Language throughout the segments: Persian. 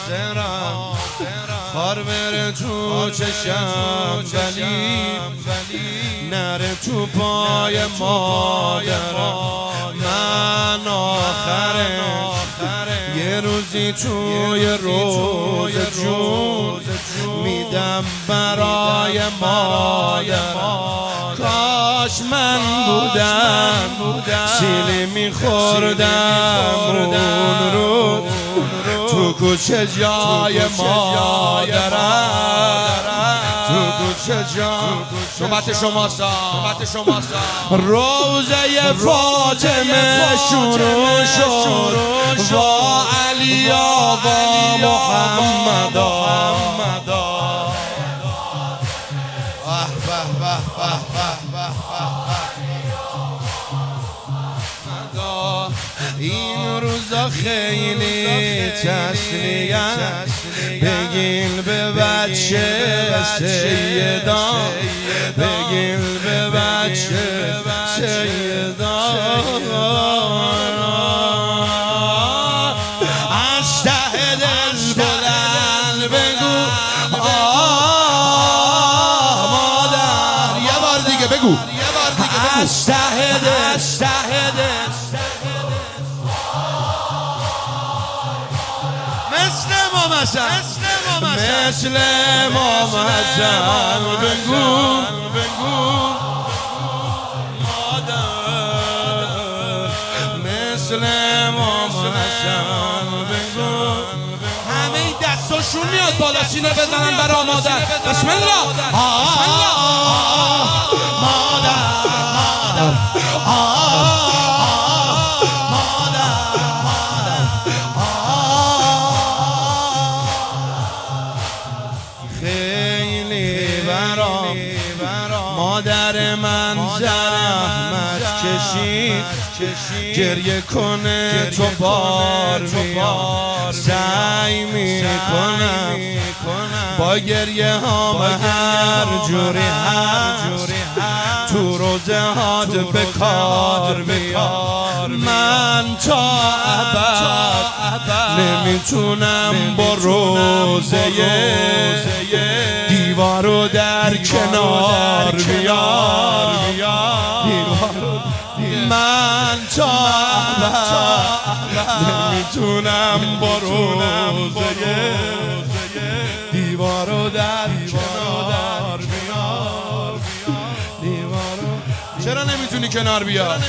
خار بره تو چشم ولی نره تو پای مادرم. من آخره یه روزی توی روز جون میدم برای مادرم. کاش من بودم سیلی میخوردم اون رو تو کوچه جای مادرم. تو کوچه جای نوبت شماست. روزه فاطمه شروع شد با علی و محمد. این روزا خیلی تسلیت بگین به بچه سیدا، بگین به بچه سیدا. از ته دل بلند بگو مادر. یه بار دیگه بگو از ته دل. مثل امام حسن بگو مادر. مثل امام حسن بگو. همه دستاشون میاد بالا سینه بزنن برا مادر. بسم الله. مادر مادر من زحمت کشید گریه کنه تو بار میاد. سعی میکنم با گریه هام هر جوری تو روزه هات به کار میاد. من تا ابد نمیتونم با روزه دیوارو در کنار بیار. من تا ابد نمیتونم با روزه دیوارو در کنار بیار. چرا نمیتونی کنار بیار؟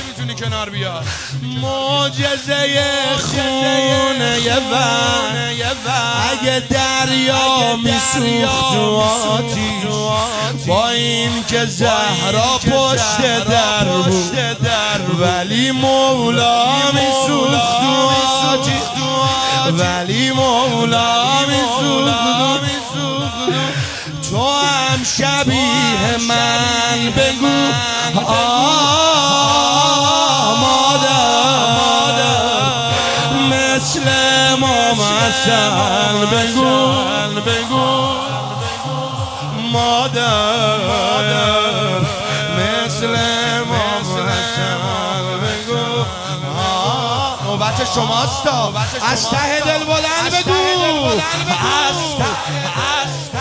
معجزه خونه ون اگه دریا میسوخت تو آتیش، با این که زهرا پشت در بود ولی مولا میسوخت تو آتیش، ولی مولا میسوخت. تو هم شبیه من بگو مادر. مثل امام حسن بگو مادر. مثل امام حسن بگو. نوبت شماست. از ته دل بلند بگو.